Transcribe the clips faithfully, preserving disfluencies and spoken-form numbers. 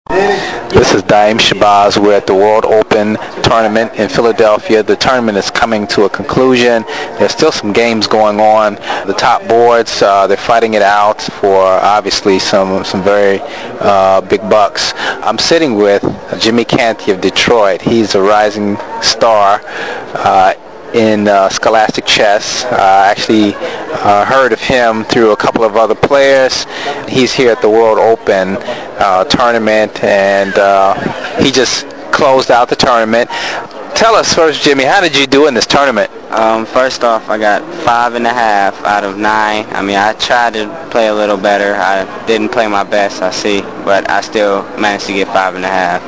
This is Daim Shabazz. We're at the World Open Tournament in Philadelphia. The tournament is coming to a conclusion. There's still some games going on. The top boards, uh, they're fighting it out for obviously some some very uh, big bucks. I'm sitting with Jimmy Canty of Detroit. He's a rising star uh, in uh, scholastic chess. I uh, actually uh, heard of him through a couple of other players. He's here at the World Open uh, tournament, and uh, he just closed out the tournament. Tell us first, Jimmy, how did you do in this tournament? Um, first off, I got five and a half out of nine. I mean, I tried to play a little better. I didn't play my best, I see, but I still managed to get five and a half.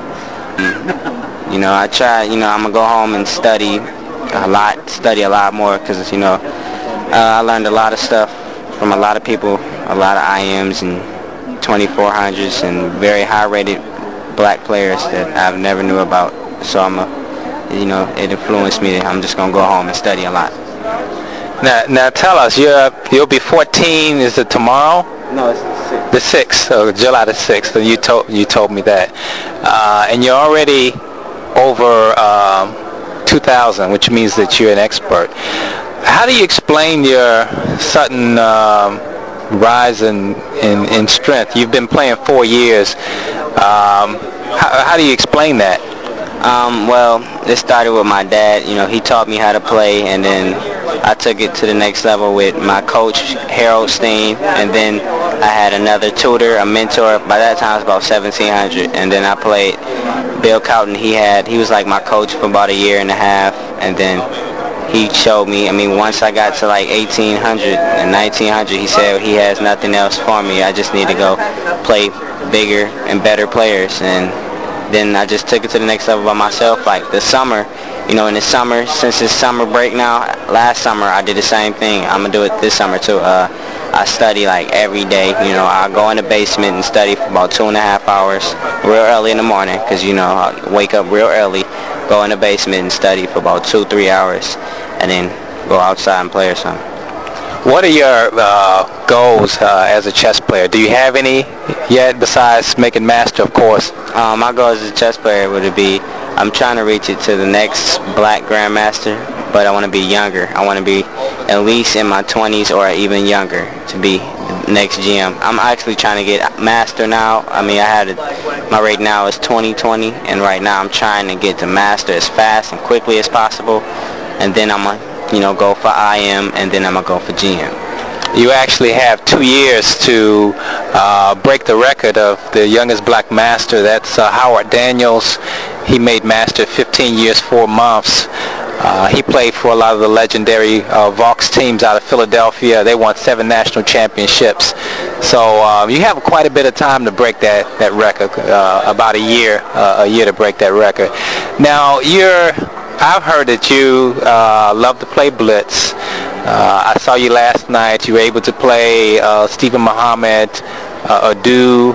Mm. You know, I tried, you know, I'm going to go home and study a lot, study a lot more, because, you know, uh, I learned a lot of stuff from a lot of people, a lot of I Ms and twenty-four hundreds and very high-rated black players that I've never knew about. So I'm a, you know, it influenced me. I'm just gonna go home and study a lot. Now, now tell us, you're you'll be fourteen. Is it tomorrow? No, it's the sixth. The sixth, so July the sixth. And you told you told me that, uh, and you're already over um, two thousand, which means that you're an expert. How do you explain your sudden um, rise in, in in strength? You've been playing four years. Um, how, how do you explain that? Um, well, it started with my dad. You know, he taught me how to play, and then I took it to the next level with my coach, Harold Steen, and then I had another tutor, a mentor. By that time, it was about seventeen hundred, and then I played Bill Cowton. He had, he was like my coach for about a year and a half, and then he showed me, I mean, once I got to like eighteen hundred and nineteen hundred, he said he has nothing else for me. I just need to go play bigger and better players, and then I just took it to the next level by myself. Like the summer, you know, in the summer, since it's summer break now, last summer I did the same thing. I'm going to do it this summer too. Uh, I study like every day. You know, I go in the basement and study for about two and a half hours real early in the morning, because, you know, I wake up real early, go in the basement and study for about two, three hours, and then go outside and play or something. What are your uh, goals uh, as a chess player? Do you have any yet besides making master, of course? Um, my goal as a chess player would be, I'm trying to reach it to the next black grandmaster, but I want to be younger. I want to be at least in my twenties or even younger to be the next G M. I'm actually trying to get master now. I mean, I had it, my rate now is twenty twenty, and right now I'm trying to get to master as fast and quickly as possible, and then I'm going to, you know, go for I M, and then I'm going to go for G M. You actually have two years to uh, break the record of the youngest black master. That's uh, Howard Daniels. He made master fifteen years, four months. Uh, he played for a lot of the legendary uh, Vox teams out of Philadelphia. They won seven national championships. So um, you have quite a bit of time to break that, that record, uh, about a year, uh, a year to break that record. Now, you're, I've heard that you uh, love to play blitz. Uh, I saw you last night. You were able to play uh, Stephen Muhammad, uh, Adu.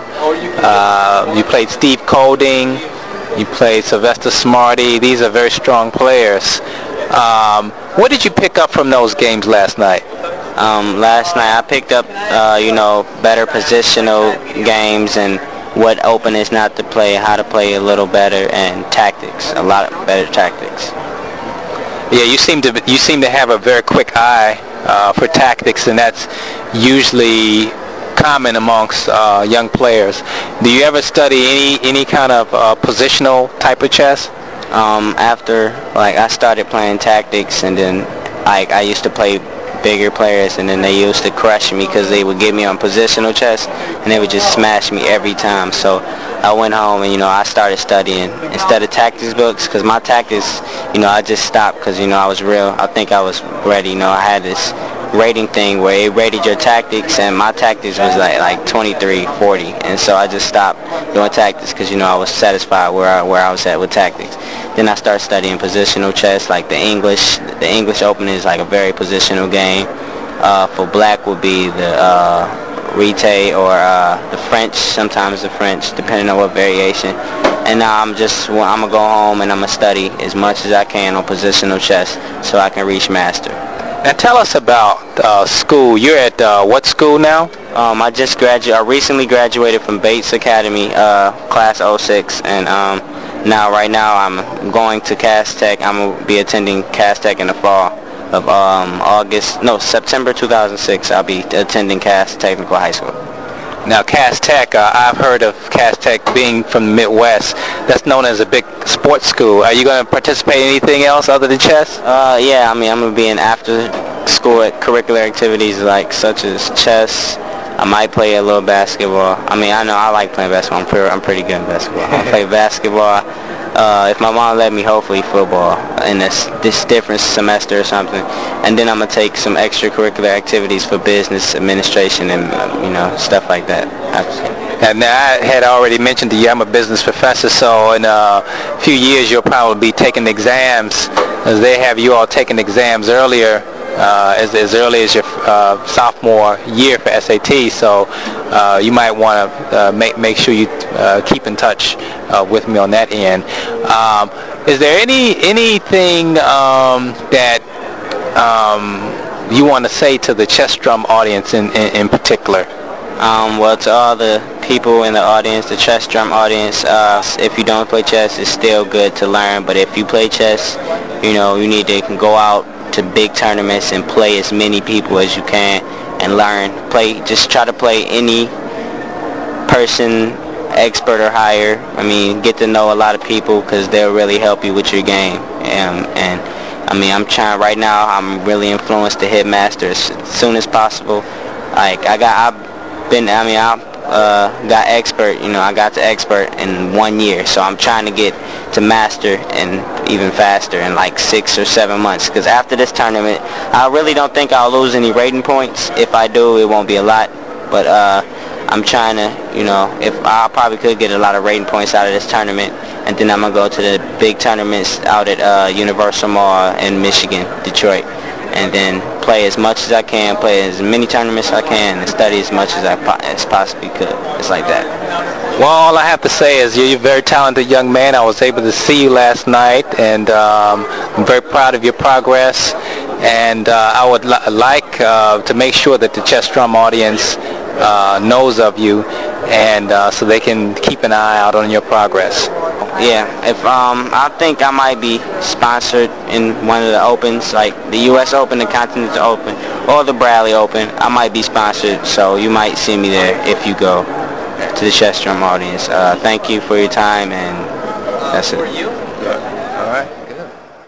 Uh, you played Steve Colding. You played Sylvester Smarty. These are very strong players. Um, what did you pick up from those games last night? Um, last night I picked up, uh, you know, better positional games and what openers not to play, how to play a little better, and tactics, a lot of better tactics. Yeah, you seem to you seem to have a very quick eye uh, for tactics, and that's usually common amongst uh, young players. Do you ever study any any kind of uh, positional type of chess? Um, after like I started playing tactics, and then like I used to play bigger players, and then they used to crush me because they would get me on positional chess, and they would just smash me every time. So I went home and, you know, I started studying instead of tactics books, because my tactics, you know, I just stopped because, you know, I was real. I think I was ready. You know, I had this rating thing where it rated your tactics, and my tactics was like like twenty-three, forty, and so I just stopped doing tactics because, you know, I was satisfied where I, where I was at with tactics. Then I started studying positional chess, like the English. The English Open is like a very positional game. Uh, for black would be the uh, Rite or uh, the French, sometimes the French, depending on what variation. And now I'm just, well, I'm going to go home and I'm going to study as much as I can on positional chess so I can reach master. Now tell us about uh, school. You're at uh, what school now? Um, I just graduated. I recently graduated from Bates Academy, uh, class oh six, and um, now right now I'm going to Cass Tech. I'm gonna be attending Cass Tech in the fall of um, August, no, September two thousand six. I'll be attending Cass Technical High School. Now, Cass Tech, uh, I've heard of Cass Tech being from the Midwest. That's known as a big sports school. Are you going to participate in anything else other than chess? Uh, yeah, I mean, I'm going to be in after-school curricular activities like such as chess. I might play a little basketball. I mean, I know I like playing basketball. I'm pretty, I'm pretty good at basketball. I play basketball. Uh, if my mom let me, hopefully football in this this different semester or something. And then I'm gonna take some extracurricular activities for business administration and you know stuff like that. And I had already mentioned to you I'm a business professor, so in a few years you'll probably be taking exams, as they have you all taking exams earlier. Uh, as, as early as your uh, sophomore year for S A T, so uh, you might want to uh, make make sure you uh, keep in touch uh, with me on that end. Um, is there any anything um, that um, you want to say to the Chess Drum audience in, in, in particular? Um, well, to all the people in the audience, the Chess Drum audience, uh, if you don't play chess, it's still good to learn. But if you play chess, you know you need to go out to big tournaments and play as many people as you can and learn. Play, just try to play any person, expert or higher. I mean, get to know a lot of people because they'll really help you with your game. And, and I mean, I'm trying right now. I'm really influenced to hit master as soon as possible. Like I got, I've been. I mean, I uh, got expert. You know, I got to expert in one year. So I'm trying to get to master and even faster in like six or seven months. Because after this tournament, I really don't think I'll lose any rating points. If I do, it won't be a lot. But uh, I'm trying to, you know, if I probably could get a lot of rating points out of this tournament, and then I'm gonna go to the big tournaments out at uh, Universal Mall in Michigan, Detroit, and then play as much as I can, play as many tournaments as I can, and study as much as I po- as possibly could. It's like that. Well, all I have to say is you're a very talented young man. I was able to see you last night, and um, I'm very proud of your progress. And uh, I would li- like uh, to make sure that the Chess Drum audience uh, knows of you, and uh, so they can keep an eye out on your progress. Yeah, if um, I think I might be sponsored in one of the opens, like the U S Open, the Continental Open, or the Bradley Open. I might be sponsored, so you might see me there if you go to the Chess Drum audience. Uh, thank you for your time, and that's it.